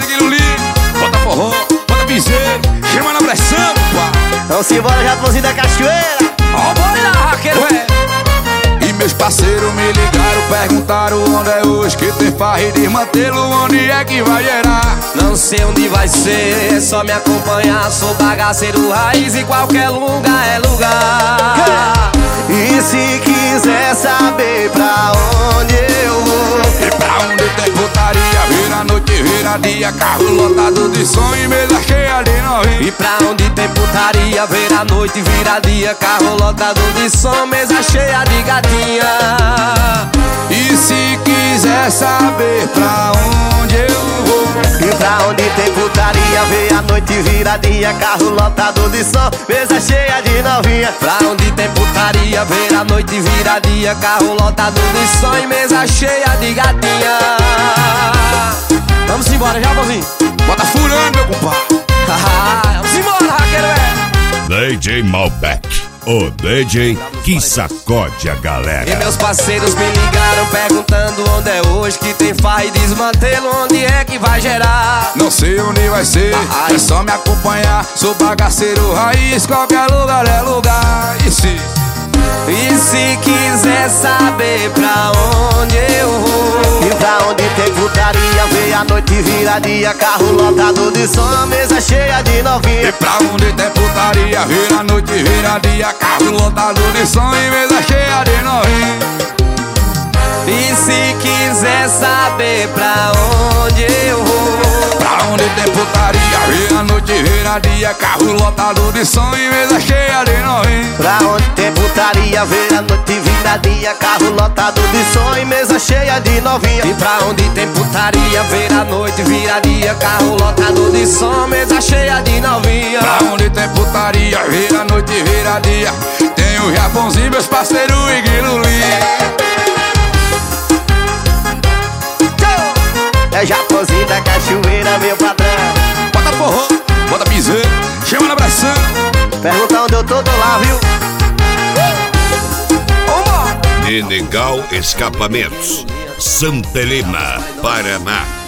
parceiro Guilherme. Bota forró, bota piseiro, chama na pressão, pá. Vamos embora, Japonzinho da Cachoeira. Ó, bora lá, raqueiro, E meus parceiros me ligaram, perguntaram onde é hoje que tem farra e desmantelo, onde é que vai gerar? Não sei onde vai ser, é só me acompanhar. Sou bagaceiro raiz e qualquer lugar é lugar. E se quiser saber pra onde eu vou, E pra onde tem putaria, vira noite, vira dia, carro lotado de som e mesa cheia de novinho. E pra onde tem putaria, vira noite, vira dia, carro lotado de som, mesa cheia de gatinha. E se quiser saber pra onde eu vou, e pra onde tem putaria, vê a noite vira dia, carro lotado de som, mesa cheia de novinha. Pra onde tem putaria, vira noite, vira dia, carro lotado de som e mesa cheia de gatinha. Vamos embora, Japonzinho. bota furando, meu compadre. Vamos embora, raqueiro. DJ Malbec, o DJ que sacode a galera. E meus parceiros me ligaram perguntando onde é hoje que tem farra e desmantelo, onde é que vai gerar? Não sei onde vai ser, é só me acompanhar. Sou bagaceiro raiz, qualquer lugar é lugar. E se quiser saber pra onde eu vou, e pra onde tem putaria, vê a noite vira dia, carro lotado de som, mesa cheia de E novinha. pra onde tem putaria, vira noite, vira dia, carro lotado de som e mesa cheia de novinho. e se quiser saber pra onde eu vou, Pra onde tem putaria, vira noite, vira dia, carro lotado de som e mesa cheia de novinho. Pra onde tem putaria, vê a noite vira dia, carro lotado de som e mesa cheia de novinha. e pra onde tem putaria, vira noite, vira dia, carro lotado de som, mesa cheia de novinha. Pra onde tem putaria, vira noite, vira dia, tem o Japonzinho, meus parceiros e Guilherme. É Japonzinho da Cachoeira, meu patrão. Bota forró, bota piseiro, chama na pressão. Pergunta onde eu tô lá, viu? Menegal Escapamentos, Santa Helena, Paraná.